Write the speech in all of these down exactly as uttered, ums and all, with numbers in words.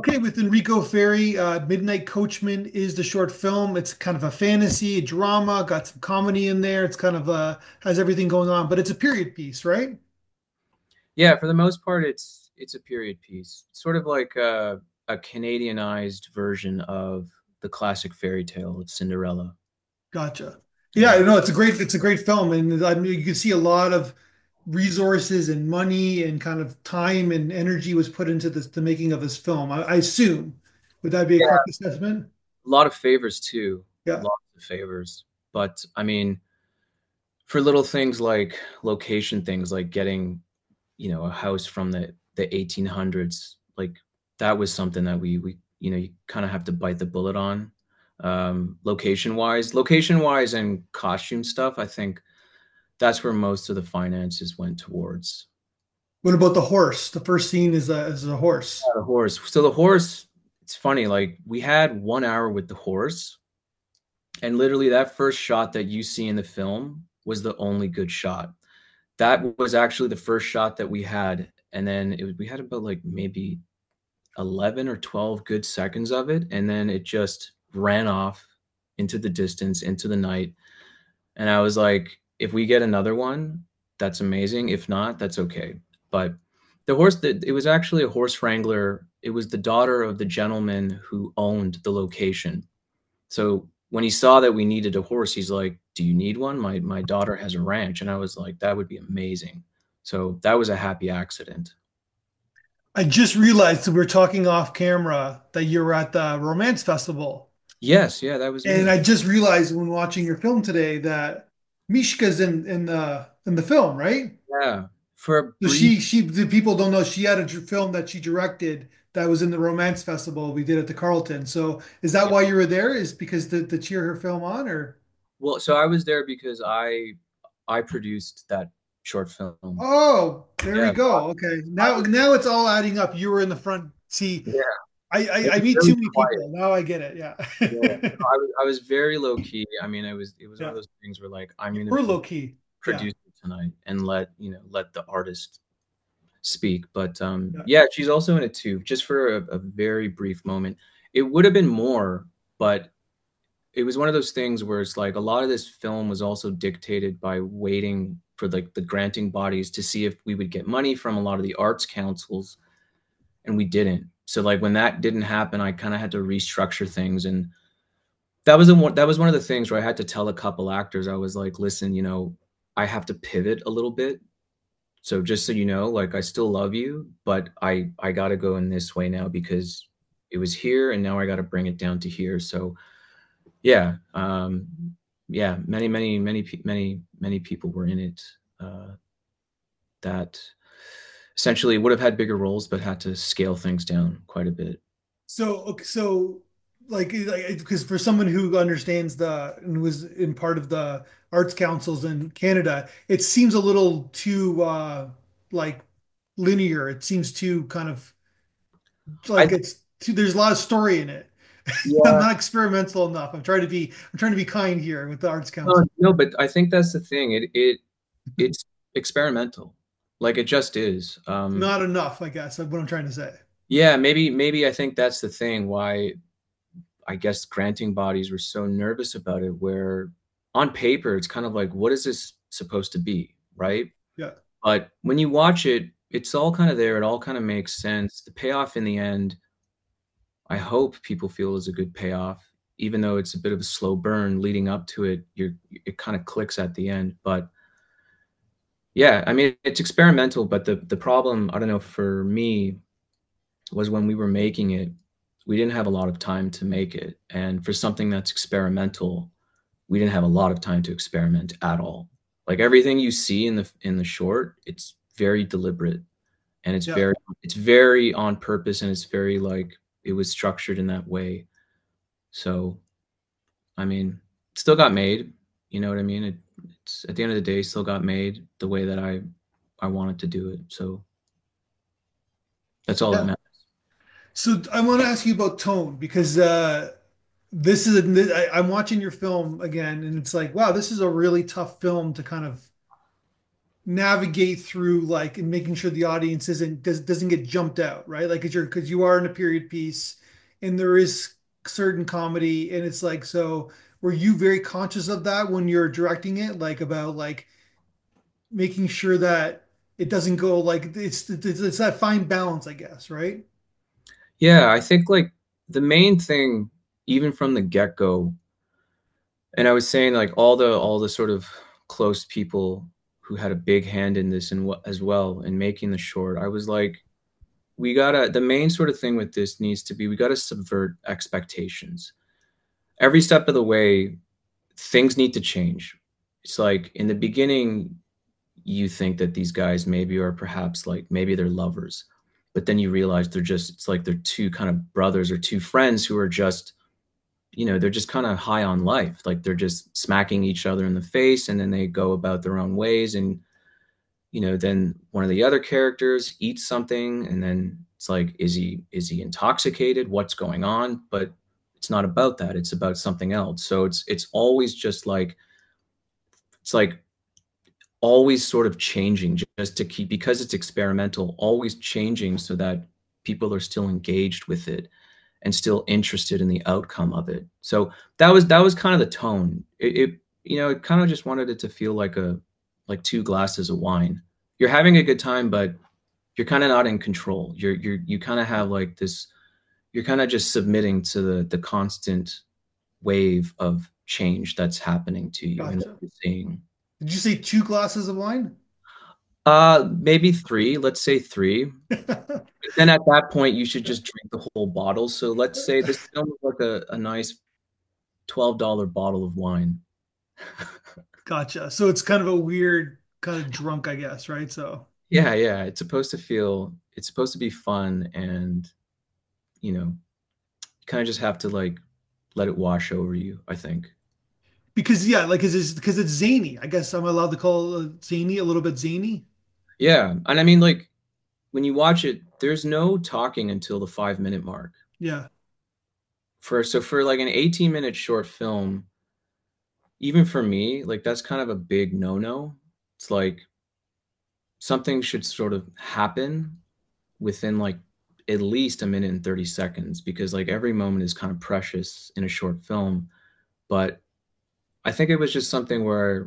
Okay, with Enrico Ferri, uh, Midnight Coachman is the short film. It's kind of a fantasy, a drama, got some comedy in there. It's kind of uh has everything going on, but it's a period piece, right? Yeah, for the most part, it's it's a period piece, sort of like a, a Canadianized version of the classic fairy tale of Cinderella. Gotcha. Yeah, Yeah, no, it's a great it's a great film, and I mean you can see a lot of resources and money and kind of time and energy was put into this the making of this film. I, I assume. Would that be a yeah, correct assessment? a lot of favors too, Yeah. lots of favors. But I mean, for little things like location things, like getting, you know, a house from the the eighteen hundreds, like that was something that we we you know you kind of have to bite the bullet on. Um, location wise, location wise, and costume stuff. I think that's where most of the finances went towards. What about the horse? The first scene is a is a horse. Yeah, the horse. So the horse, it's funny, like we had one hour with the horse, and literally that first shot that you see in the film was the only good shot. That was actually the first shot that we had, and then it was, we had about like maybe eleven or twelve good seconds of it, and then it just ran off into the distance, into the night. And I was like, if we get another one, that's amazing. If not, that's okay. But the horse that it was actually a horse wrangler. It was the daughter of the gentleman who owned the location. So when he saw that we needed a horse, he's like, "Do you need one? My my daughter has a ranch." And I was like, "That would be amazing." So that was a happy accident. I just realized that we are talking off camera that you were at the Romance Festival. Yes, yeah, that was And me. I just realized when watching your film today that Mishka's in in the in the film, right? Yeah, for a So brief. she she the people don't know she had a dr- film that she directed that was in the Romance Festival we did at the Carlton. So is that Yeah. why you were there? Is because to, to cheer her film on or? Well, so I was there because I I produced that short film. Oh, there we Yeah, so go. Okay. I Now was, now it's all adding up. You were in the front. See, yeah, I it I, I was meet really too many quiet. people. Now I get it. Yeah. Yeah, no, I was I was very low key. I mean, it was it was one of Yeah. those things where like I'm You gonna were be low key. Yeah. producer tonight and let you know let the artist speak. But um, Yeah. yeah, she's also in it too, just for a, a very brief moment. It would have been more, but it was one of those things where it's like a lot of this film was also dictated by waiting for like the granting bodies to see if we would get money from a lot of the arts councils, and we didn't. So like when that didn't happen, I kind of had to restructure things, and that was the one that was one of the things where I had to tell a couple actors, I was like, listen, you know, I have to pivot a little bit. So just so you know, like I still love you, but I I got to go in this way now because it was here and now I got to bring it down to here. So yeah, um, yeah, many, many, many, pe- many, many people were in it uh, that essentially would have had bigger roles, but had to scale things down quite a bit. So, okay, so like, like, because for someone who understands the and was in part of the arts councils in Canada, it seems a little too uh like linear. It seems too kind of I like it's too, there's a lot of story in it. I'm Yeah, not experimental enough. I'm trying to be I'm trying to be kind here with the arts no, council. no, but I think that's the thing. It it it's experimental, like it just is. Um, Not enough, I guess, is what I'm trying to say. yeah, maybe maybe I think that's the thing why I guess granting bodies were so nervous about it. Where on paper it's kind of like, what is this supposed to be, right? Yeah. But when you watch it, it's all kind of there. It all kind of makes sense. The payoff in the end, I hope people feel is a good payoff, even though it's a bit of a slow burn leading up to it. You're, it kind of clicks at the end. But yeah, I mean, it's experimental. But the the problem, I don't know, for me was when we were making it, we didn't have a lot of time to make it. And for something that's experimental, we didn't have a lot of time to experiment at all. Like everything you see in the in the short, it's very deliberate and it's Yeah. very it's very on purpose and it's very like it was structured in that way. So I mean, it still got made. You know what I mean? It, it's at the end of the day, still got made the way that I I wanted to do it. So that's all that Yeah. matters. So I want to ask you about tone because uh this is a, I, I'm watching your film again, and it's like, wow, this is a really tough film to kind of navigate through like and making sure the audience isn't does, doesn't get jumped out, right? Like because you're because you are in a period piece and there is certain comedy and it's like so were you very conscious of that when you're directing it, like about like making sure that it doesn't go like it's it's, it's that fine balance, I guess, right? Yeah, I think like the main thing, even from the get-go, and I was saying like all the all the sort of close people who had a big hand in this and as well in making the short, I was like, we gotta the main sort of thing with this needs to be we gotta subvert expectations. Every step of the way, things need to change. It's like in the beginning, you think that these guys maybe are perhaps like maybe they're lovers, but then you realize they're just it's like they're two kind of brothers or two friends who are just you know they're just kind of high on life, like they're just smacking each other in the face and then they go about their own ways. And you know then one of the other characters eats something and then it's like is he is he intoxicated, what's going on? But it's not about that, it's about something else. So it's it's always just like it's like always sort of changing just to keep because it's experimental, always changing so that people are still engaged with it and still interested in the outcome of it. So that was that was kind of the tone. It, it you know it kind of just wanted it to feel like a like two glasses of wine. You're having a good time, but you're kind of not in control. You're you're you kind of have like this. You're kind of just submitting to the the constant wave of change that's happening to you and that Gotcha. you're seeing. Did you say two glasses of wine? Uh, maybe three. Let's say three. Then at that point, you should just drink the whole bottle. So let's say this film is like a, a nice twelve dollar bottle of wine. Gotcha. So it's kind of a weird kind of drunk, I guess, right? So Yeah, yeah. It's supposed to feel, it's supposed to be fun and, you know, you kind of just have to like let it wash over you, I think. because yeah, like is it's because it's zany. I guess I'm allowed to call it zany, a little bit zany. Yeah. And I mean, like, when you watch it, there's no talking until the five minute mark. Yeah. For, so for like an eighteen minute short film, even for me, like, that's kind of a big no no. It's like, something should sort of happen within like at least a minute and thirty seconds because like every moment is kind of precious in a short film. But I think it was just something where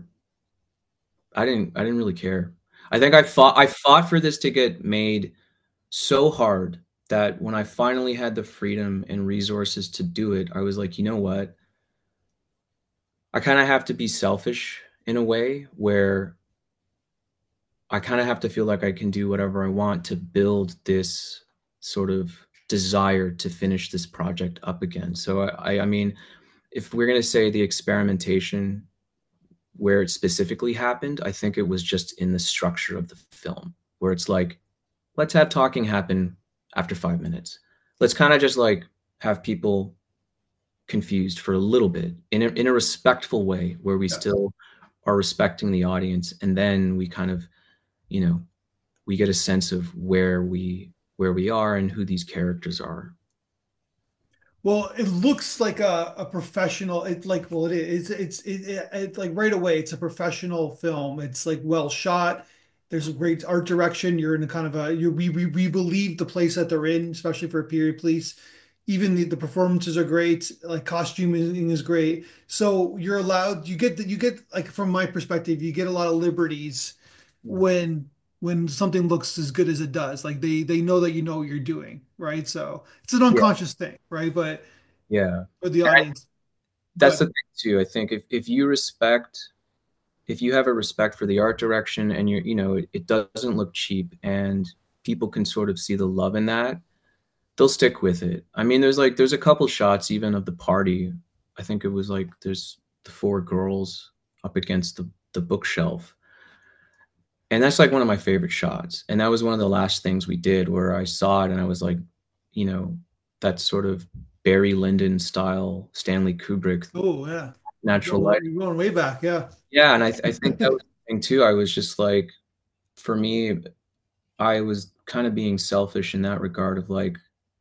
I didn't I didn't really care. I think I fought I fought for this to get made so hard that when I finally had the freedom and resources to do it, I was like, you know what? I kind of have to be selfish in a way where I kind of have to feel like I can do whatever I want to build this sort of desire to finish this project up again. So I, I mean, if we're going to say the experimentation where it specifically happened, I think it was just in the structure of the film, where it's like, let's have talking happen after five minutes. Let's kind of just like have people confused for a little bit in a, in a respectful way, where we Yeah. still are respecting the audience, and then we kind of, you know, we get a sense of where we where we are and who these characters are. Well, it looks like a, a professional. It like well, it is. It's it, it, it like right away. It's a professional film. It's like well shot. There's a great art direction. You're in a kind of a you we we we believe the place that they're in, especially for a period piece. Even the, the performances are great. Like costuming is great. So you're allowed. You get that. You get like from my perspective, you get a lot of liberties Yeah. when when something looks as good as it does. Like they they know that you know what you're doing, right? So it's an Yeah, unconscious thing, right? But yeah. for the And I, audience, that's good. the thing too. I think if if you respect, if you have a respect for the art direction and you're, you know, it, it doesn't look cheap and people can sort of see the love in that, they'll stick with it. I mean, there's like there's a couple shots even of the party. I think it was like there's the four girls up against the the bookshelf. And that's like one of my favorite shots. And that was one of the last things we did where I saw it and I was like, you know, that sort of Barry Lyndon style Stanley Kubrick Oh yeah, you're natural going, light. you're going way back. Yeah. Yeah, and I th- I think that was the thing too. I was just like, for me, I was kind of being selfish in that regard of like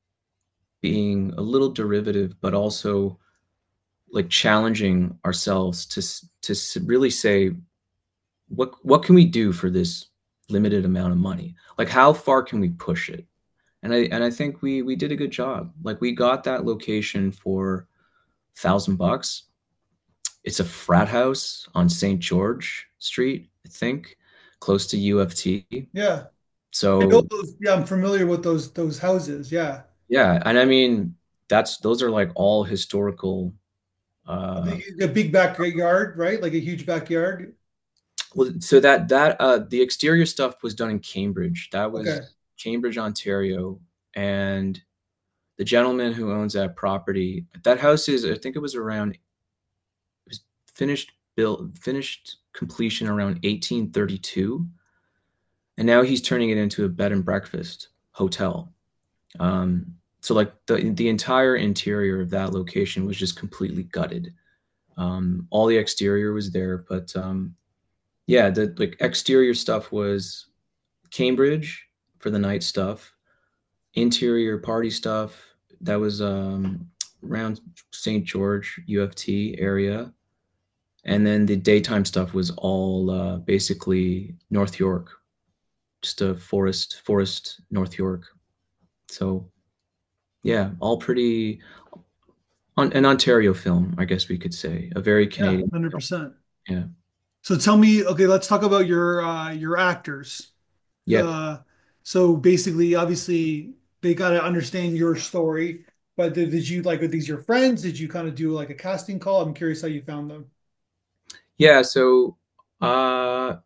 being a little derivative, but also like challenging ourselves to s- to s- really say what what can we do for this limited amount of money? Like how far can we push it? And I and I think we we did a good job. Like we got that location for a thousand bucks. It's a frat house on Saint George Street, I think, close to U of T. Yeah. I know So those, yeah, I'm familiar with those those houses. Yeah. yeah, and I mean that's those are like all historical. A Uh, big, a big backyard, right? Like a huge backyard. well, so that that uh, the exterior stuff was done in Cambridge. That was Okay. Cambridge, Ontario, and the gentleman who owns that property, that house is, I think it was around, it was finished built, finished completion around eighteen thirty-two, and now he's turning it into a bed and breakfast hotel. Um, so like the the entire interior of that location was just completely gutted. Um, all the exterior was there, but um, yeah, the like exterior stuff was Cambridge for the night stuff, interior party stuff that was um, around Saint George U of T area, and then the daytime stuff was all uh, basically North York, just a forest, forest North York. So yeah, all pretty on an Ontario film, I guess we could say, a very Yeah, Canadian film. one hundred percent. Yeah, So tell me, okay, let's talk about your uh your actors. yeah, Uh so basically, obviously they got to understand your story, but did, did you like, are these your friends? Did you kind of do like a casting call? I'm curious how you found them. yeah. So uh,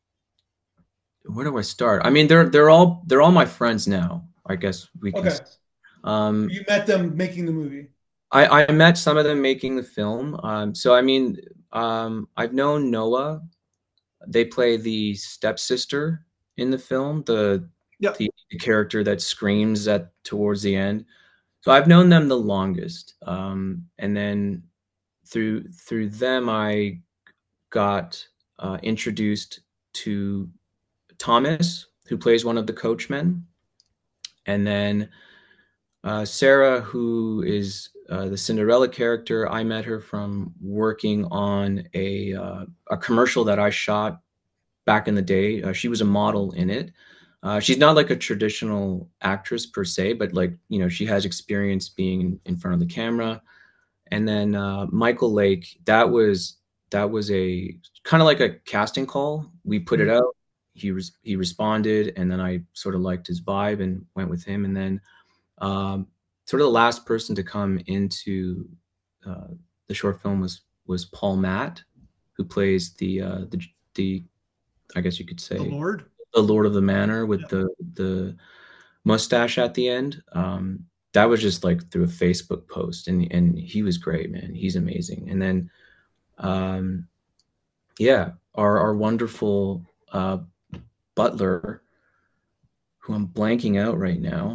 where do I start? I mean, they're they're all they're all my friends now. I guess we can. Okay. Um, You met them making the movie. I, I met some of them making the film. Um, so I mean, um, I've known Noah. They play the stepsister in the film, the, Yeah. the the character that screams at towards the end. So I've known them the longest. Um, and then through through them, I got uh, introduced to Thomas, who plays one of the coachmen, and then Uh, Sarah, who is uh, the Cinderella character, I met her from working on a uh, a commercial that I shot back in the day. Uh, she was a model in it. Uh, she's not like a traditional actress per se, but like you know, she has experience being in, in front of the camera. And then uh, Michael Lake, that was that was a kind of like a casting call. We put it Mhm. out. He res- he responded, and then I sort of liked his vibe and went with him. And then um, sort of the last person to come into uh, the short film was was Paul Matt, who plays the uh, the the I guess you could The say Lord. the Lord of the Manor with Yeah. the the mustache at the end. Um, that was just like through a Facebook post, and and he was great, man. He's amazing. And then um, yeah, our our wonderful uh, butler, who I'm blanking out right now.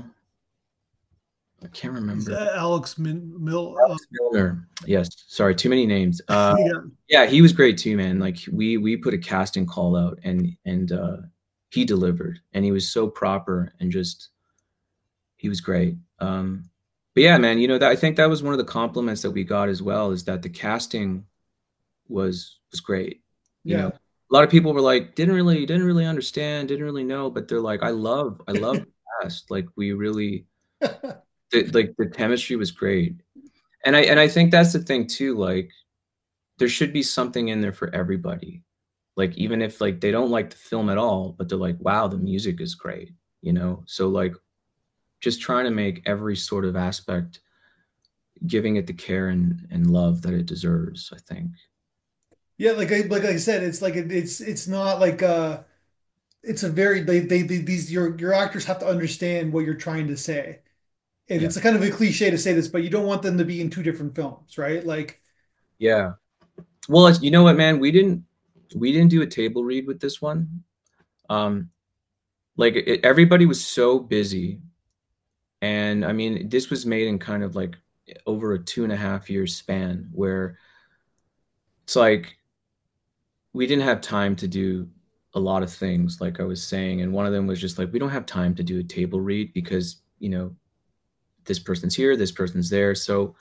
I can't He's remember. uh, Alex Min Mil uh, Alex Milner. Yes. Sorry, too many names. Uh, yeah. yeah, he was great too, man. Like we we put a casting call out, and and uh, he delivered, and he was so proper and just he was great. Um, but yeah, man, you know that I think that was one of the compliments that we got as well is that the casting was was great. You know, Yeah. a lot of people were like, didn't really didn't really understand, didn't really know, but they're like, I love I love the cast. Like we really the, like the chemistry was great. And I and I think that's the thing too. Like there should be something in there for everybody. Like even if like they don't like the film at all, but they're like, wow, the music is great, you know? So like just trying to make every sort of aspect giving it the care and, and love that it deserves, I think. Yeah, like I like I said, it's like it, it's it's not like uh it's a very they, they they these your your actors have to understand what you're trying to say. And Yeah. it's a kind of a cliche to say this, but you don't want them to be in two different films, right? Like, Yeah. Well, it's, you know what, man, we didn't we didn't do a table read with this one. Um, like it, everybody was so busy, and I mean, this was made in kind of like over a two and a half year span where it's like we didn't have time to do a lot of things, like I was saying. And one of them was just like, we don't have time to do a table read because, you know, this person's here, this person's there. So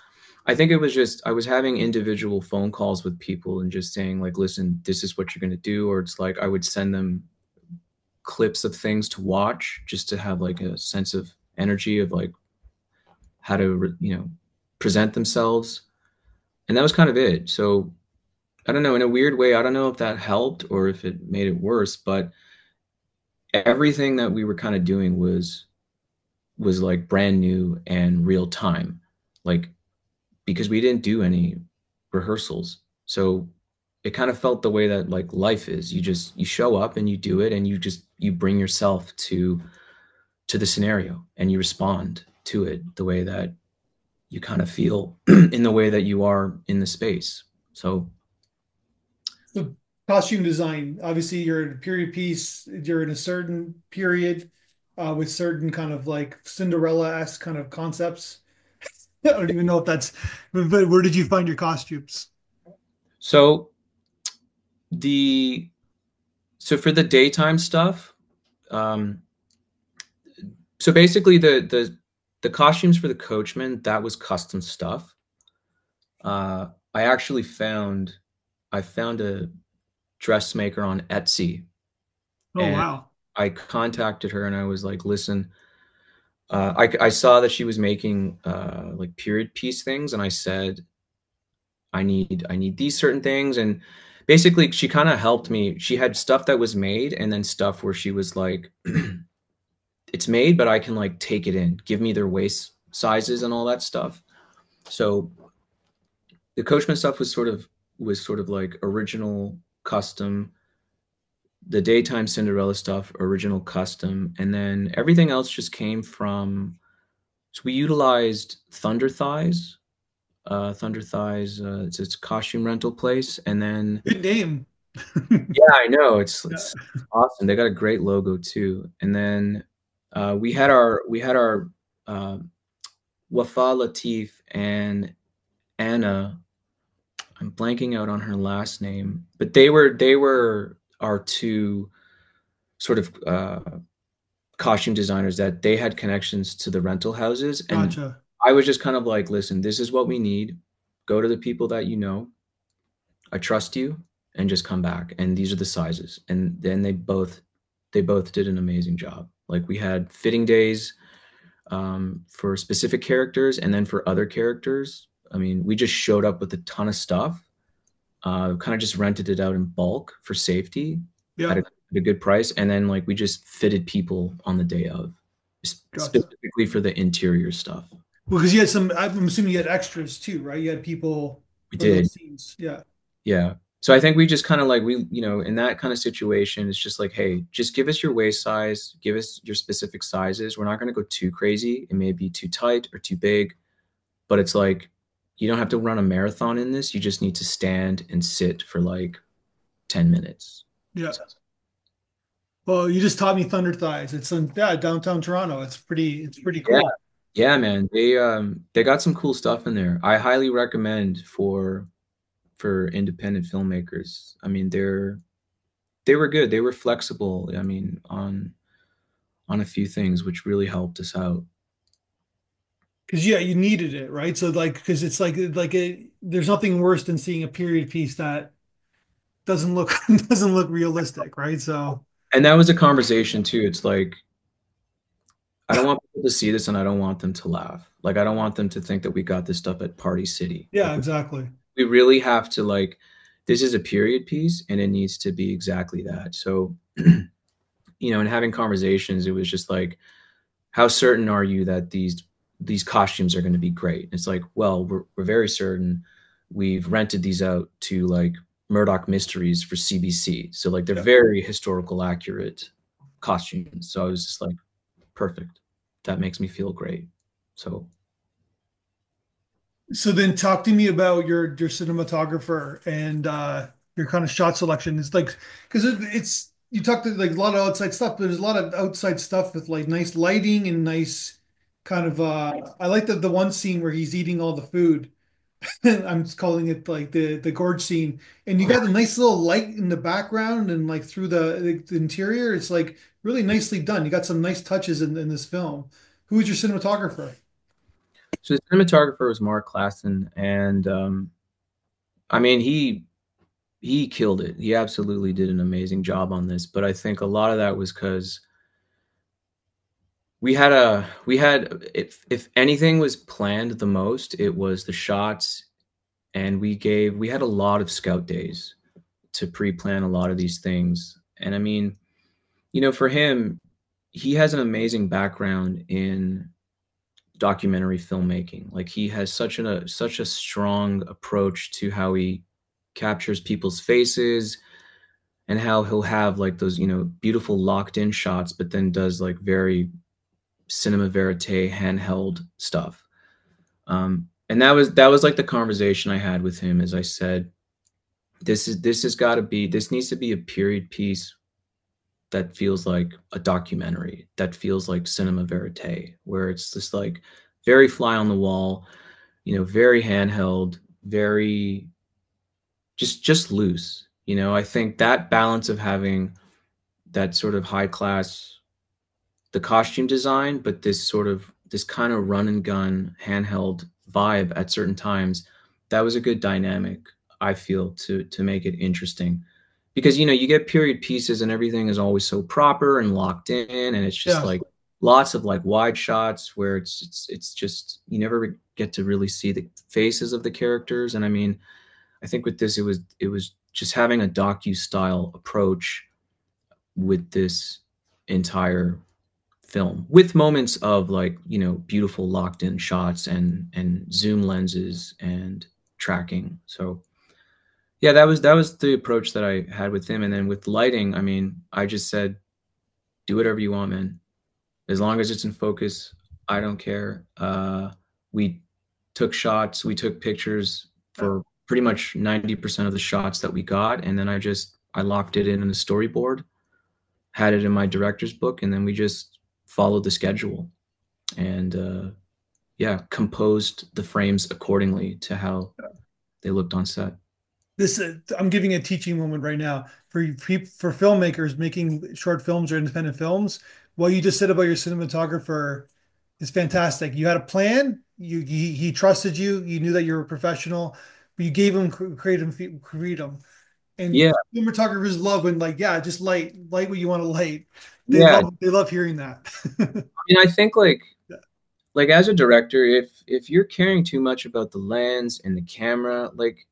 I think it was just I was having individual phone calls with people and just saying like, listen, this is what you're gonna do, or it's like I would send them clips of things to watch just to have like a sense of energy of like how to you know present themselves, and that was kind of it. So I don't know, in a weird way, I don't know if that helped or if it made it worse, but everything that we were kind of doing was was like brand new and real time, like because we didn't do any rehearsals. So it kind of felt the way that like life is. You just you show up and you do it and you just you bring yourself to to the scenario and you respond to it the way that you kind of feel in the way that you are in the space. So So costume design, obviously you're in a period piece, you're in a certain period uh, with certain kind of like Cinderella-esque kind of concepts. I don't even know if that's, but where did you find your costumes? so the so for the daytime stuff, um so basically the the the costumes for the coachman, that was custom stuff. Uh I actually found I found a dressmaker on Etsy, Oh, and wow. I contacted her and I was like, listen, uh, I, I saw that she was making uh, like period piece things, and I said, I need I need these certain things, and basically she kind of helped me. She had stuff that was made, and then stuff where she was like, it's made, but I can like take it in, give me their waist sizes and all that stuff. So the Coachman stuff was sort of was sort of like original custom, the daytime Cinderella stuff, original custom, and then everything else just came from. So we utilized Thunder Thighs. Uh, Thunder Thighs, uh, it's its costume rental place, and then Good name. yeah, I know it's Yeah. it's awesome. They got a great logo too. And then uh, we had our we had our uh, Wafa Latif and Anna. I'm blanking out on her last name, but they were they were our two sort of uh, costume designers that they had connections to the rental houses. And Gotcha. I was just kind of like, listen, this is what we need. Go to the people that you know. I trust you, and just come back. And these are the sizes. And then they both they both did an amazing job. Like we had fitting days um, for specific characters, and then for other characters. I mean, we just showed up with a ton of stuff. Uh, kind of just rented it out in bulk for safety at Yeah. a, at a good price, and then like we just fitted people on the day of, Gotcha. specifically for the interior stuff. Well, because you had some, I'm assuming you had extras too, right? You had people We for those did, scenes. Yeah. yeah. So I think we just kind of like we, you know, in that kind of situation, it's just like, hey, just give us your waist size, give us your specific sizes. We're not going to go too crazy. It may be too tight or too big, but it's like you don't have to run a marathon in this. You just need to stand and sit for like ten minutes. Yeah. Well, you just taught me Thunder Thighs. It's in, yeah, downtown Toronto. It's pretty, it's pretty Yeah. cool. Yeah, man. They um they got some cool stuff in there. I highly recommend for for independent filmmakers. I mean, they're they were good. They were flexible. I mean, on on a few things, which really helped us out. Because yeah, you needed it, right? So like, because it's like like it, there's nothing worse than seeing a period piece that doesn't look doesn't look realistic, right? So And that was a conversation too. It's like I don't want people to see this and I don't want them to laugh. Like I don't want them to think that we got this stuff at Party City. yeah, Like we, exactly. we really have to like this is a period piece and it needs to be exactly that. So, you know, in having conversations, it was just like, how certain are you that these these costumes are going to be great? It's like, well, we're we're very certain. We've rented these out to like Murdoch Mysteries for C B C. So like they're Yeah. very historical accurate costumes. So I was just like, perfect. That makes me feel great. So So then talk to me about your your cinematographer and uh your kind of shot selection. It's like because it, it's you talked to like a lot of outside stuff, but there's a lot of outside stuff with like nice lighting and nice kind of uh I like the the one scene where he's eating all the food. I'm just calling it like the the gorge scene. And you got a nice little light in the background and like through the, the, the interior. It's like really nicely done. You got some nice touches in, in this film. Who is your cinematographer? So the cinematographer was Mark Klassen, and um, I mean he he killed it. He absolutely did an amazing job on this. But I think a lot of that was because we had a we had if if anything was planned the most, it was the shots, and we gave we had a lot of scout days to pre-plan a lot of these things. And I mean, you know, for him, he has an amazing background in documentary filmmaking. Like he has such a such a strong approach to how he captures people's faces and how he'll have like those, you know, beautiful locked in shots, but then does like very cinema verite handheld stuff. Um, and that was that was like the conversation I had with him as I said, this is this has got to be this needs to be a period piece that feels like a documentary, that feels like cinema verite, where it's just like very fly on the wall, you know, very handheld, very just just loose. You know, I think that balance of having that sort of high class the costume design, but this sort of this kind of run and gun handheld vibe at certain times, that was a good dynamic, I feel, to to make it interesting. Because you know, you get period pieces and everything is always so proper and locked in, and it's just Yeah. like lots of like wide shots where it's it's it's just you never get to really see the faces of the characters. And I mean, I think with this it was it was just having a docu style approach with this entire film with moments of like you know beautiful locked in shots and and zoom lenses and tracking. So yeah, that was that was the approach that I had with him. And then with lighting, I mean, I just said do whatever you want, man, as long as it's in focus. I don't care. Uh we took shots, we took pictures Yeah. for pretty much ninety percent of the shots that we got, and then i just I locked it in in a storyboard, had it in my director's book, and then we just followed the schedule and uh, yeah, composed the frames accordingly to how they looked on set. This uh, I'm giving a teaching moment right now for for filmmakers making short films or independent films. What you just said about your cinematographer is fantastic. You had a plan. You he, he trusted you. You knew that you were a professional, but you gave him creative freedom. And Yeah, cinematographers love when like yeah, just light light what you want to light. They yeah. love they love hearing that. I mean, I think like like as a director, if if you're caring too much about the lens and the camera, like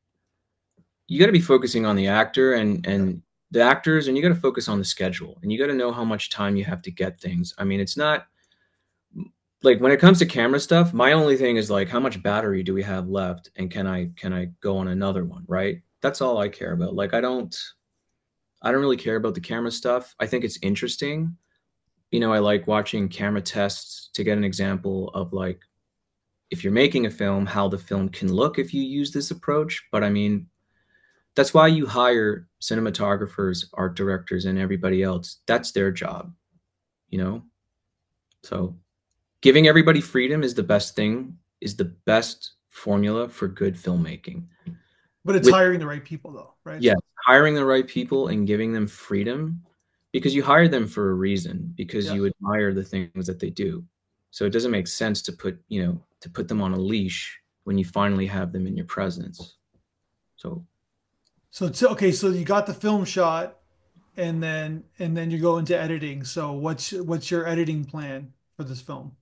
you got to be focusing on the actor and and the actors, and you got to focus on the schedule, and you got to know how much time you have to get things. I mean, it's not like when it comes to camera stuff, my only thing is like how much battery do we have left, and can I can I go on another one, right? That's all I care about. Like I don't I don't really care about the camera stuff. I think it's interesting. You know, I like watching camera tests to get an example of like if you're making a film, how the film can look if you use this approach. But I mean, that's why you hire cinematographers, art directors, and everybody else. That's their job, you know? So giving everybody freedom is the best thing, is the best formula for good filmmaking. But it's With, hiring the right people though, right? yeah, So hiring the right people and giving them freedom because you hired them for a reason, because yeah. you admire the things that they do. So it doesn't make sense to put, you know, to put them on a leash when you finally have them in your presence. So So it's okay, so you got the film shot and then and then you go into editing. So what's what's your editing plan for this film?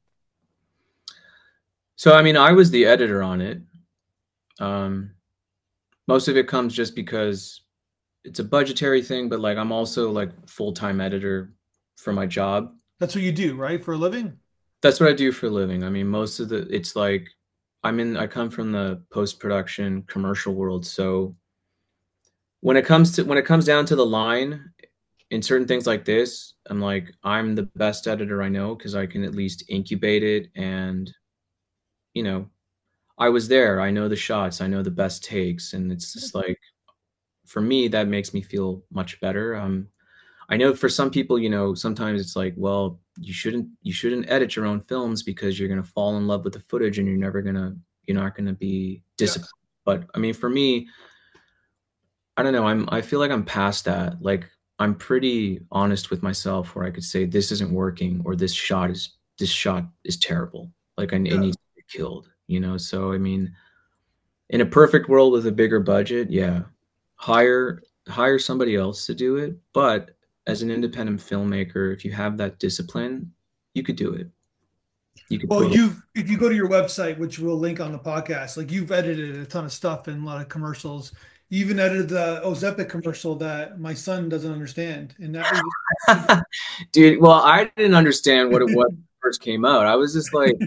So I mean, I was the editor on it. Um, most of it comes just because it's a budgetary thing, but like I'm also like full-time editor for my job. That's what you do, right? For a living? That's what I do for a living. I mean, most of the it's like I'm in I come from the post-production commercial world, so when it comes to when it comes down to the line in certain things like this, I'm like I'm the best editor I know because I can at least incubate it and you know, I was there. I know the shots. I know the best takes, and it's just like for me that makes me feel much better. Um, I know for some people, you know, sometimes it's like, well, you shouldn't you shouldn't edit your own films because you're gonna fall in love with the footage and you're never gonna you're not gonna be disciplined. Yes. But I mean, for me, I don't know. I'm I feel like I'm past that. Like I'm pretty honest with myself where I could say this isn't working or this shot is this shot is terrible. Like I, it Yeah. needs to be killed. you know? So, I mean, in a perfect world with a bigger budget, yeah, hire hire somebody else to do it. But as an independent filmmaker, if you have that discipline, you could do it. You could Well, totally. you've if you go to your website, which we'll link on the podcast, like you've edited a ton of stuff and a lot of commercials. You even edited the Ozempic commercial that my son doesn't understand, and that was Dude, well, I didn't understand what it was when it first came out. I was just like,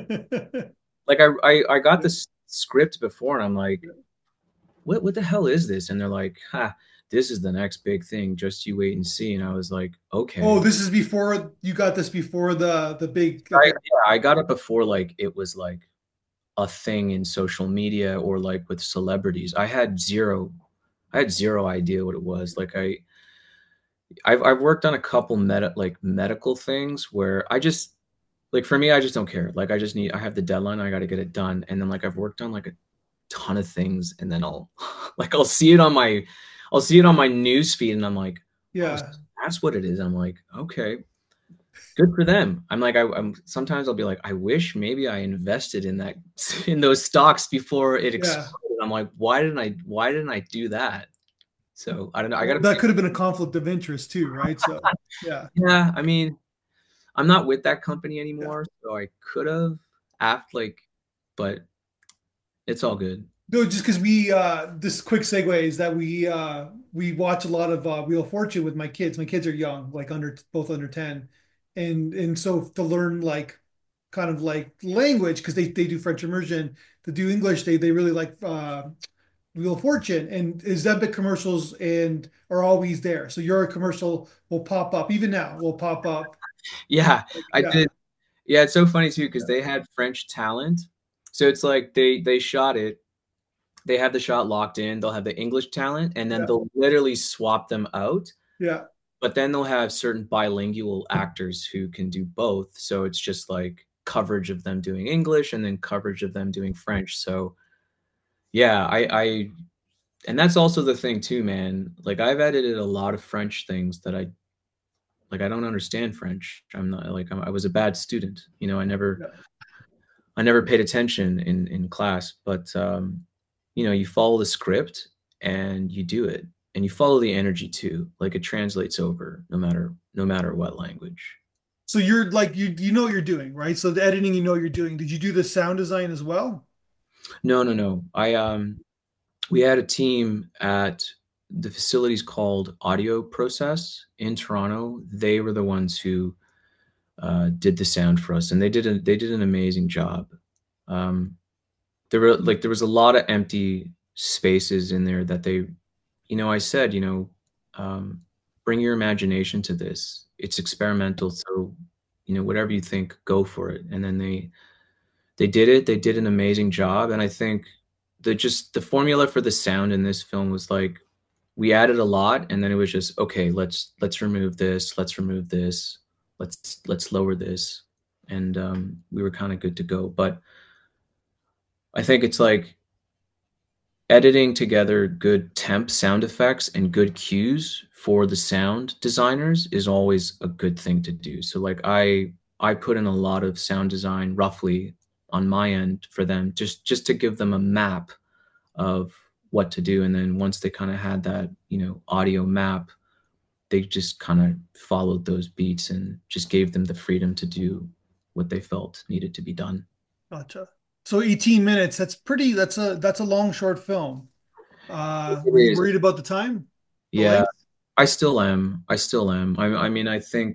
like I I, I got this script before, and I'm like, what what the hell is this? And they're like, ha, this is the next big thing. Just you wait and see. And I was like, Oh, okay. this is before you got this before the the big. I Okay, yeah, I got it before like it was like a thing in social media or like with celebrities. I had zero I had zero idea what it was. Like I I've I've worked on a couple meta like medical things where I just like for me I just don't care. Like I just need I have the deadline, I got to get it done. And then like I've worked on like a ton of things and then I'll like I'll see it on my I'll see it on my news feed and I'm like, "Oh, yeah, that's what it is." I'm like, "Okay, good for them." I'm like I, I'm sometimes I'll be like, "I wish maybe I invested in that in those stocks before it yeah. exploded." I'm like, "Why didn't I why didn't I do that?" So, I don't know. I got Well, to that could have been a conflict of interest too, right? So, yeah, Yeah, I mean, I'm not with that company yeah. anymore, so I could have act like, but it's all good. No, just because we uh this quick segue is that we uh we watch a lot of uh Wheel of Fortune with my kids. My kids are young, like under both under ten. And and so to learn like kind of like language, because they, they do French immersion, to do English, they they really like uh Wheel of Fortune and Ozempic commercials and are always there. So your commercial will pop up, even now will pop up. Yeah, Like, I yeah, did. Yeah, it's so funny too because yeah, they had French talent. So it's like they they shot it, they have the shot locked in, they'll have the English talent, and then yeah, they'll literally swap them out. yeah. But then they'll have certain bilingual actors who can do both. So it's just like coverage of them doing English and then coverage of them doing French. So yeah, I, I and that's also the thing too, man. Like I've edited a lot of French things that I like. I don't understand French. I'm not like I'm, I was a bad student. You know, I never Yeah. I never paid attention in in class. But um, you know, you follow the script and you do it, and you follow the energy too. Like it translates over no matter no matter what language. So you're like you you know what you're doing, right? So the editing you know what you're doing. Did you do the sound design as well? No, no, no. I um we had a team at the facilities called Audio Process in Toronto. They were the ones who uh, did the sound for us, and they did a, they did an amazing job. Um, there were like there was a lot of empty spaces in there that they, you know, I said, you know, um, bring your imagination to this. It's experimental, so you know, whatever you think, go for it. And then they they did it. They did an amazing job, and I think the just the formula for the sound in this film was like we added a lot, and then it was just okay. Let's let's remove this. Let's remove this. Let's let's lower this, and um, we were kind of good to go. But I think it's like editing together good temp sound effects and good cues for the sound designers is always a good thing to do. So like I I put in a lot of sound design roughly on my end for them just just to give them a map of what to do, and then once they kind of had that, you know, audio map, they just kind of followed those beats and just gave them the freedom to do what they felt needed to be done. Gotcha. So eighteen minutes, that's pretty that's a that's a long short film. Uh It were you is. worried about the time? The Yeah, length? I still am. I still am. I, I mean, I think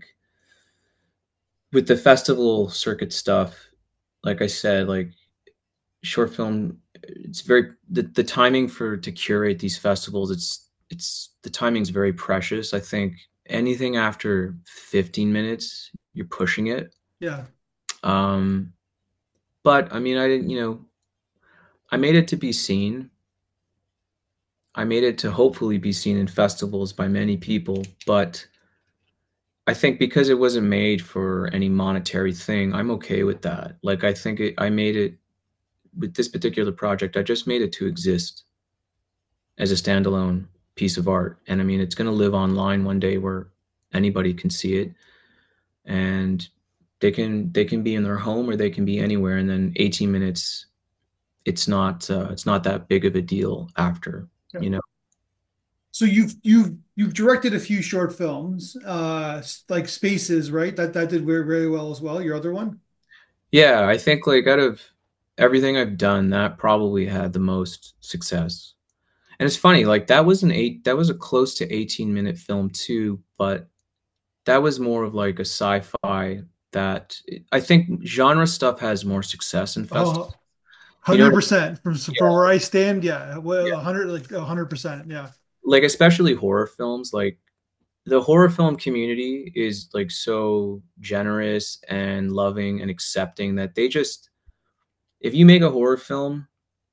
with the festival circuit stuff, like I said, like short film, it's very the, the timing for to curate these festivals. It's it's the timing's very precious. I think anything after fifteen minutes, you're pushing it. Yeah. Um, but I mean, I didn't, you know, I made it to be seen. I made it to hopefully be seen in festivals by many people, but I think because it wasn't made for any monetary thing, I'm okay with that. Like I think it, I made it with this particular project, I just made it to exist as a standalone piece of art. And I mean, it's going to live online one day where anybody can see it and they can they can be in their home or they can be anywhere, and then eighteen minutes it's not uh, it's not that big of a deal after, Yeah. you know. So you've you've you've directed a few short films, uh, s- like Spaces, right? That that did very very well as well. Your other one. Yeah, I think like out of everything I've done, that probably had the most success. And it's funny, like that was an eight that was a close to eighteen minute film too, but that was more of like a sci-fi that I think genre stuff has more success in festivals. Oh, You know, hundred percent from from yeah, where I stand. Yeah, well, yeah. a hundred like a hundred percent. Yeah. Like especially horror films, like the horror film community is like so generous and loving and accepting that they just if you make a horror film,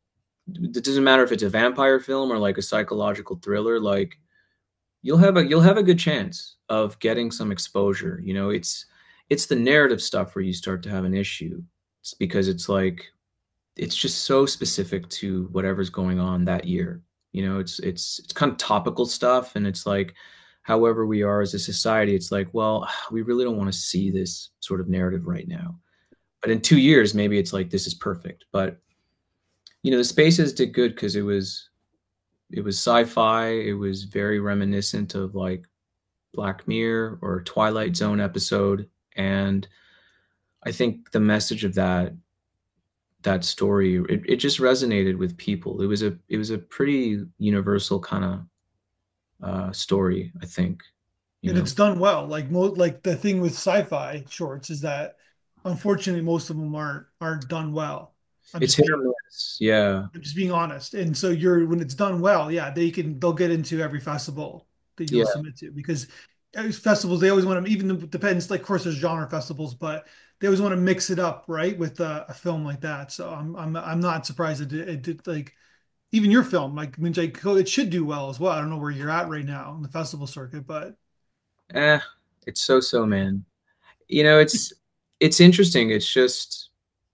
it doesn't matter if it's a vampire film or like a psychological thriller, like you'll have a you'll have a good chance of getting some exposure. You know, it's it's the narrative stuff where you start to have an issue. It's because it's like it's just so specific to whatever's going on that year. You know, it's it's it's kind of topical stuff, and it's like however we are as a society, it's like, well, we really don't want to see this sort of narrative right now. But in two years, maybe it's like this is perfect. But you know, the Spaces did good because it was it was sci-fi. It was very reminiscent of like Black Mirror or Twilight Zone episode, and I think the message of that that story it, it just resonated with people. It was a it was a pretty universal kind of uh, story, I think. You And know, it's done well. Like mo like the thing with sci-fi shorts is that unfortunately most of them aren't aren't done well. I'm it's just hit or being miss. Yeah, I'm just being honest. And so you're when it's done well, yeah, they can they'll get into every festival that you'll yeah, submit to because uh, festivals they always want to even it depends like of course there's genre festivals, but they always want to mix it up, right, with uh, a film like that. So I'm I'm I'm not surprised it did, it did like even your film like I mean like it should do well as well. I don't know where you're at right now in the festival circuit, but eh, it's so so, man. You know, it's it's interesting. It's just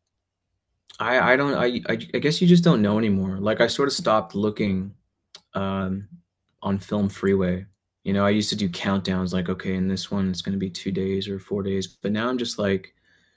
I I don't I I, I guess you just don't know anymore. Like I sort of stopped looking um, on Film Freeway. You know, I used to do countdowns like, okay, in this one it's going to be two days or four days. But now I'm just like,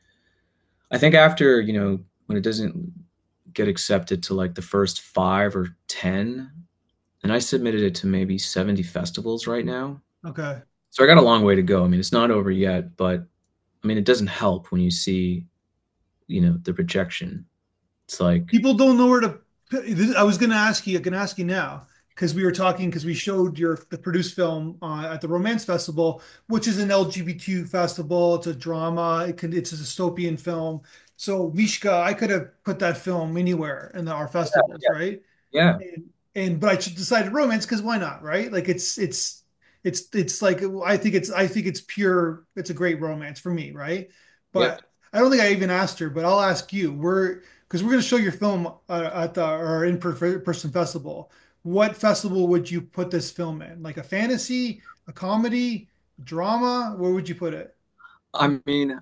I think after, you know, when it doesn't get accepted to like the first five or ten, and I submitted it to maybe seventy festivals right now. okay. So I got a long way to go. I mean, it's not over yet, but I mean, it doesn't help when you see, you know, the rejection. It's like, People don't know where to. I was going to ask you. I can ask you now because we were talking because we showed your the produced film uh, at the Romance Festival, which is an L G B T Q festival. It's a drama. It can, it's a dystopian film. So Mishka, I could have put that film anywhere in the, our festivals, yeah, right? yeah, And, and but I decided romance because why not, right? Like it's it's it's it's like I think it's I think it's pure. It's a great romance for me, right? yep. But I don't think I even asked her, but I'll ask you. We're because we're going to show your film uh, at the our in-person festival. What festival would you put this film in? Like a fantasy, a comedy, drama? Where would you put it? I mean,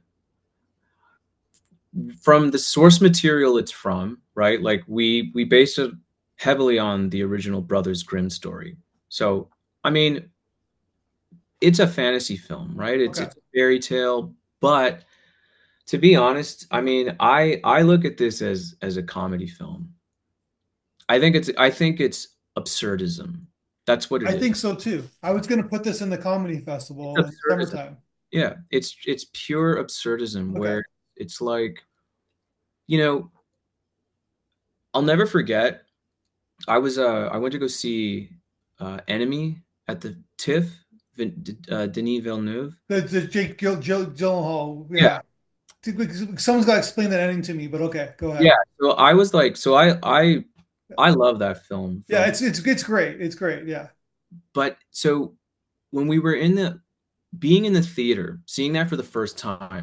from the source material it's from, right? Like we we based it heavily on the original Brothers Grimm story. So, I mean, it's a fantasy film, right? It's Okay. it's a fairy tale, but to be honest, I mean, I I look at this as as a comedy film. I think it's I think it's absurdism. That's what it I is. think so too. I was going to put this in the comedy It's festival in absurdism. summertime. Yeah, it's it's pure absurdism Okay. where it's like, you know, I'll never forget I was uh I went to go see uh Enemy at the TIFF, Vin, uh, Denis Villeneuve. The, the Jake Gill, Jill, Gyllenhaal, Yeah, yeah. Someone's got to explain that ending to me, but okay, go yeah. ahead. So I was like, so I I I love that film Yeah, from, it's it's it's great. It's great. Yeah. but so when we were in the being in the theater, seeing that for the first time,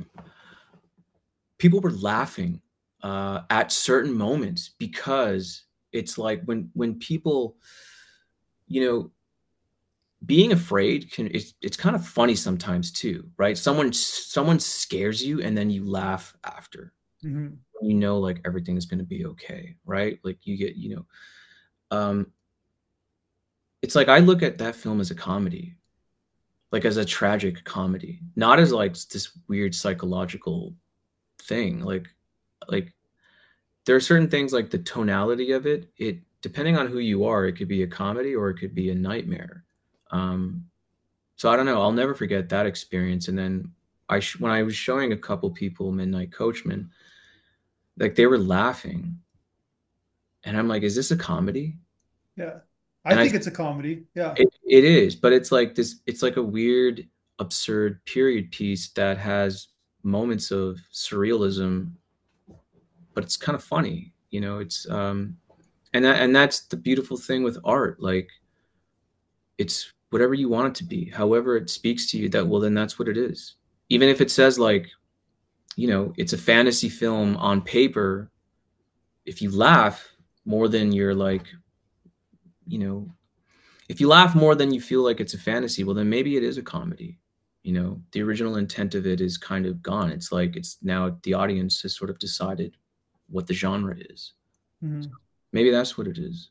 people were laughing uh, at certain moments because it's like when when people, you know, being afraid can it's it's kind of funny sometimes too, right? Someone someone scares you and then you laugh after. Hmm. You know like everything is going to be okay, right? Like you get, you know, um it's like I look at that film as a comedy, like as a tragic comedy, not as like this weird psychological thing. Like like there are certain things like the tonality of it. It depending on who you are, it could be a comedy or it could be a nightmare. Um, so I don't know. I'll never forget that experience. And then I sh when I was showing a couple people Midnight Coachman, like they were laughing, and I'm like, "Is this a comedy?" Yeah. I And I think it's a comedy. Yeah. it, it is, but it's like this. It's like a weird, absurd period piece that has moments of surrealism, but it's kind of funny. You know, it's um, and that and that's the beautiful thing with art. Like it's whatever you want it to be, however it speaks to you. That well, then that's what it is. Even if it says like, you know, it's a fantasy film on paper. If you laugh more than you're like, you know, if you laugh more than you feel like it's a fantasy, well, then maybe it is a comedy. You know, the original intent of it is kind of gone. It's like it's now the audience has sort of decided what the genre is. So Mhm. maybe that's what it is.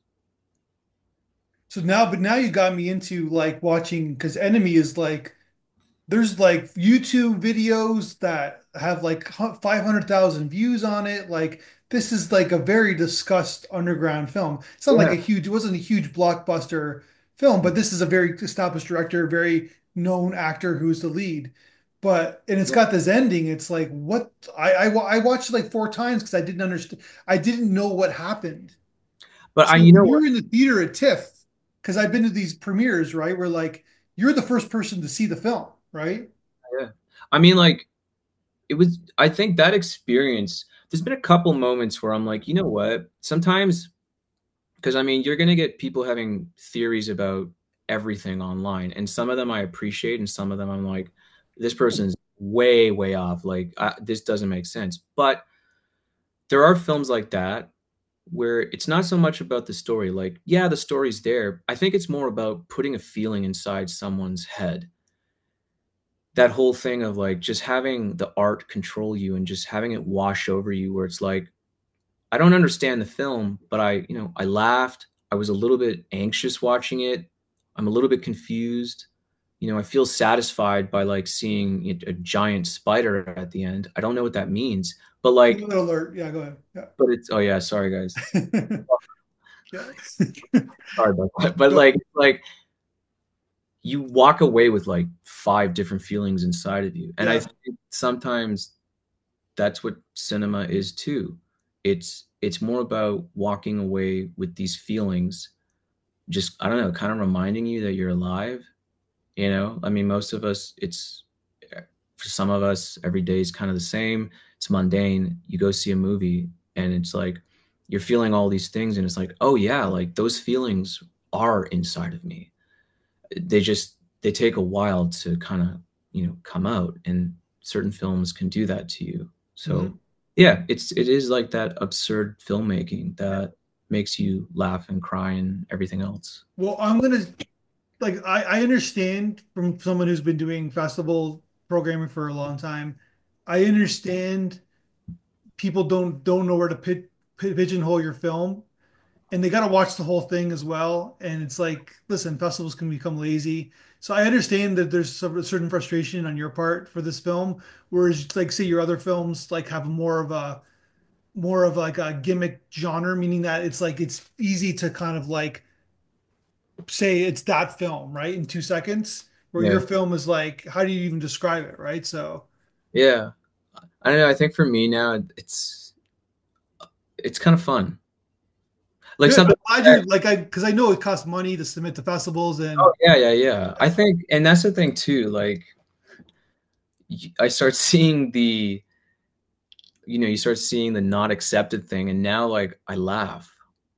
So now, but now you got me into like watching because Enemy is like there's like YouTube videos that have like five hundred thousand views on it. Like this is like a very discussed underground film. It's not like Yeah. a huge, it wasn't a huge blockbuster film, but this is a very established director, very known actor who's the lead. But and it's Yeah. got this ending. It's like what I I, I watched it like four times because I didn't understand. I didn't know what happened. But I, So you when know what? you're in the theater at TIFF, because I've been to these premieres, right? Where like you're the first person to see the film, right? Yeah. I mean, like, it was, I think that experience, there's been a couple moments where I'm like, you know what? Sometimes, because I mean, you're going to get people having theories about everything online, and some of them I appreciate, and some of them I'm like, this person's way, way off. Like, I, this doesn't make sense. But there are films like that where it's not so much about the story. Like, yeah, the story's there. I think it's more about putting a feeling inside someone's head. That whole thing of like just having the art control you and just having it wash over you, where it's like, I don't understand the film, but I, you know, I laughed. I was a little bit anxious watching it. I'm a little bit confused. You know, I feel satisfied by like seeing a giant spider at the end. I don't know what that means, but like, Spoiler alert. Yeah, go ahead. but it's, oh yeah, sorry guys. Yeah. Yeah. Sorry about that. But Go. like, like you walk away with like five different feelings inside of you. And I Yeah. think sometimes that's what cinema is too. It's it's more about walking away with these feelings, just I don't know, kind of reminding you that you're alive. You know, I mean, most of us, it's for some of us, every day is kind of the same. It's mundane. You go see a movie, and it's like you're feeling all these things, and it's like, oh yeah, like those feelings are inside of me. They just they take a while to kind of you know come out, and certain films can do that to you. So Mhm. yeah, it's it is like that absurd filmmaking that makes you laugh and cry and everything else. Well, I'm gonna like I, I understand from someone who's been doing festival programming for a long time. I understand people don't don't know where to pit, pigeonhole your film, and they got to watch the whole thing as well. And it's like, listen, festivals can become lazy. So I understand that there's some, a certain frustration on your part for this film, whereas like say your other films like have more of a more of like a gimmick genre, meaning that it's like it's easy to kind of like say it's that film, right? In two seconds, where your Yeah, film is like, how do you even describe it, right? So yeah. I don't know. I think for me now, it's it's kind of fun. Like good. I'm something. glad you're like I because I know it costs money to submit to festivals Oh and yeah, yeah, yeah. I think, and that's the thing too. Like y- I start seeing the, you know, you start seeing the not accepted thing, and now like I laugh.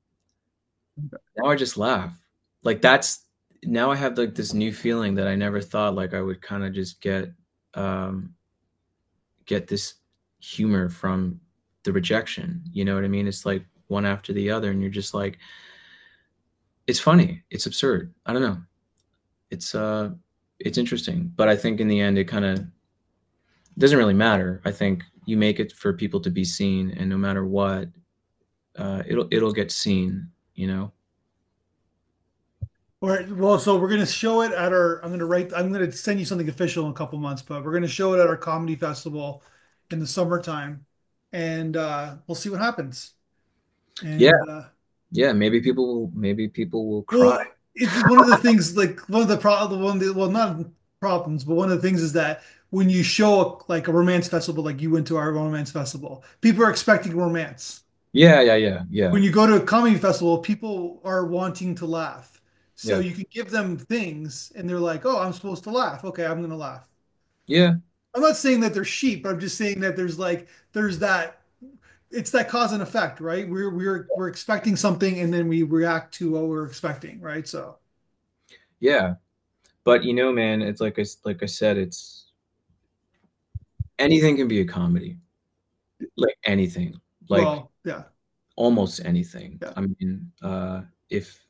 Now I just laugh. Like that's now I have like this new feeling that I never thought like I would kind of just get um get this humor from the rejection. You know what I mean? It's like one after the other, and you're just like, it's funny, it's absurd. I don't know. It's uh it's interesting. But I think in the end it kind of doesn't really matter. I think you make it for people to be seen, and no matter what, uh, it'll it'll get seen. You know. all right. Well, so we're gonna show it at our. I'm gonna write. I'm gonna send you something official in a couple months, but we're gonna show it at our comedy festival in the summertime, and uh, we'll see what happens. Yeah, And uh, yeah. Maybe people will. Maybe people will cry. well, it's one of the things like one of the problem, one of the, well, not problems, but one of the things is that when you show a, like a romance festival, like you went to our romance festival, people are expecting romance. Yeah, yeah, yeah, yeah, When you go to a comedy festival, people are wanting to laugh. So yeah, you can give them things and they're like, oh, I'm supposed to laugh. Okay, I'm going to laugh. yeah, I'm not saying that they're sheep. I'm just saying that there's like, there's that, it's that cause and effect, right? We're, we're, we're expecting something and then we react to what we're expecting, right? So, yeah. But you know, man, it's like I like I said, it's anything can be a comedy. Like anything. Like well, yeah, almost anything. yeah. I mean, uh, if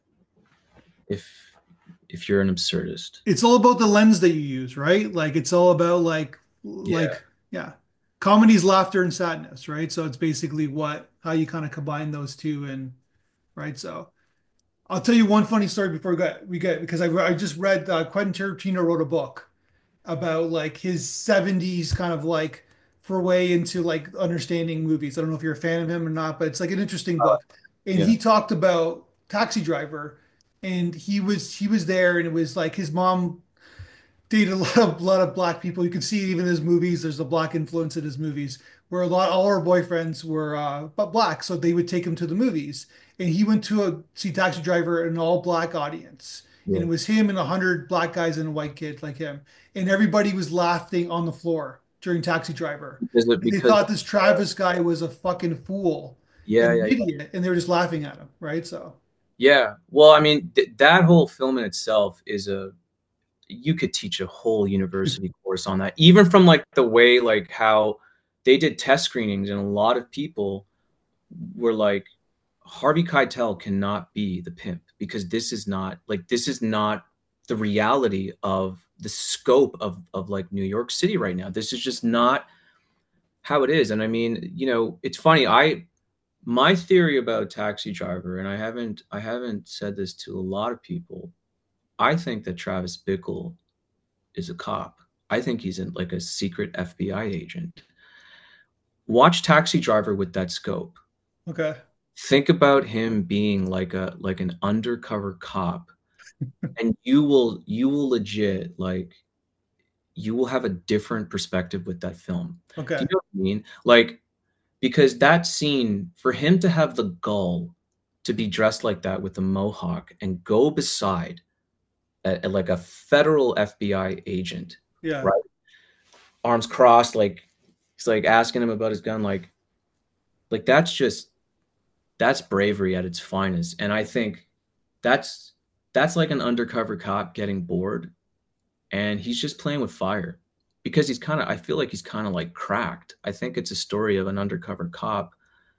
if if you're an absurdist, It's all about the lens that you use, right? Like it's all about like, yeah, like, yeah. Comedy's laughter and sadness, right? So it's basically what, how you kind of combine those two and, right? So I'll tell you one funny story before we get we get because I I just read uh, Quentin Tarantino wrote a book about like his seventies kind of like for way into like understanding movies. I don't know if you're a fan of him or not, but it's like an interesting uh, book. And yeah, he talked about Taxi Driver and he was he was there and it was like his mom dated a lot of, lot of black people. You can see it even in his movies. There's a black influence in his movies, where a lot all her boyfriends were uh, but black, so they would take him to the movies. And he went to a see Taxi Driver, an all black audience, and yeah. it was him and a hundred black guys and a white kid like him, and everybody was laughing on the floor during Taxi Driver. Because And they because thought this Travis guy was a fucking fool yeah, and an yeah, idiot, and they were just laughing at him, right? So, yeah. Well, I mean, th that whole film in itself is a you could teach a whole university course on that. Even from like the way like how they did test screenings and a lot of people were like Harvey Keitel cannot be the pimp because this is not like this is not the reality of the scope of of like New York City right now. This is just not how it is. And I mean, you know, it's funny. I my theory about Taxi Driver, and I haven't I haven't said this to a lot of people. I think that Travis Bickle is a cop. I think he's in like a secret F B I agent. Watch Taxi Driver with that scope. okay, Think about him being like a like an undercover cop, and you will you will legit like you will have a different perspective with that film. Do you okay, know what I mean? Like because that scene for him to have the gall to be dressed like that with a mohawk and go beside a, a- like a federal F B I agent, yeah. right? Arms crossed, like he's like asking him about his gun, like like that's just that's bravery at its finest. And I think that's that's like an undercover cop getting bored and he's just playing with fire because he's kind of I feel like he's kind of like cracked. I think it's a story of an undercover cop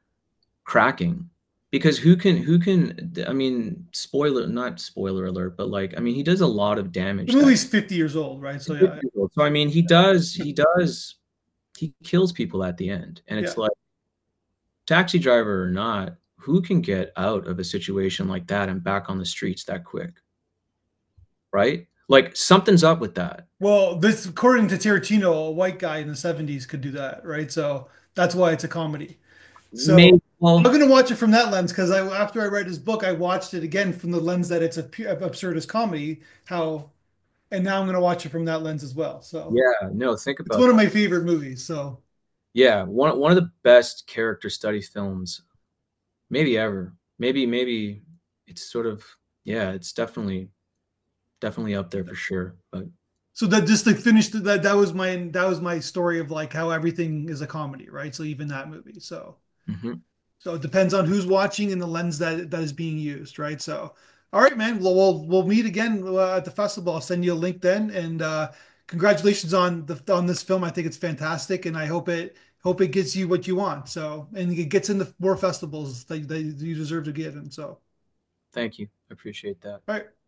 cracking because who can who can I mean spoiler not spoiler alert but like I mean he does a lot of The damage that movie's fifty years old, right? So yeah, so I mean he does he does he kills people at the end and it's yeah. like taxi driver or not, who can get out of a situation like that and back on the streets that quick, right? Like something's up with that. Well, this according to Tarantino, a white guy in the seventies could do that, right? So that's why it's a comedy. So Maybe, well, I'm gonna watch it from that lens because I after I read his book, I watched it again from the lens that it's a pure absurdist comedy. How and now I'm gonna watch it from that lens as well. So yeah, no, think it's about one of that. my favorite movies. So Yeah, one one of the best character study films maybe ever. Maybe maybe it's sort of yeah, it's definitely definitely up there for sure. But so that just to finish that that was my that was my story of like how everything is a comedy, right? So even that movie. So mhm. So it depends on who's watching and the lens that that is being used, right? So, all right, man. Well, we'll we'll meet again uh, at the festival. I'll send you a link then. And uh, congratulations on the on this film. I think it's fantastic, and I hope it hope it gets you what you want. So, and it gets into more festivals that, that you deserve to get in. So, Thank you. I appreciate that. all right.